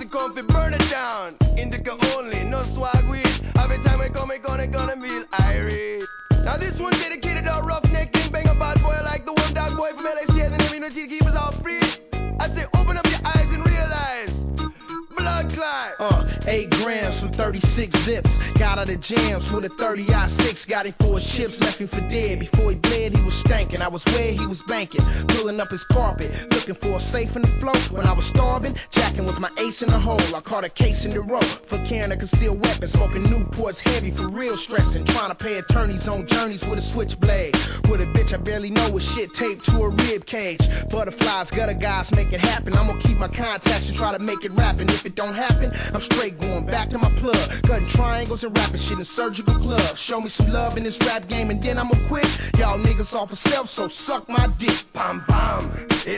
come fi burn it down. Indica only, no swag weed. Every time I come, I gonna feel irate. Now this one dedicated to roughneck king bang a bad boy like the one dog boy from LAC and the name to keep us all free. I say open up your eyes and realize blood clot. 8 grams from 36 zips. Got out of jams with a 30-06. Got him for his chips, left him for dead. Before he bled, he was stankin'. I was where he was banking, pulling up his carpet, looking for a safe in the float. When I was starving, jacking was my ace in the hole. I caught a case in the road for carrying a concealed weapon. Smoking Newports heavy for real stressing. Trying to pay attorneys on journeys with a switchblade. With a bitch I barely know with shit taped to a rib cage. Butterflies, gutter guys, make it happen. I'm gonna keep my contacts and try to make it rapping. If it don't happen, I'm straight going back to my plug. Cutting triangles and rapping shit in surgical gloves. Show me some love in this rap game and then I'ma quit. Y'all niggas off of self, so suck my dick. Bam bam.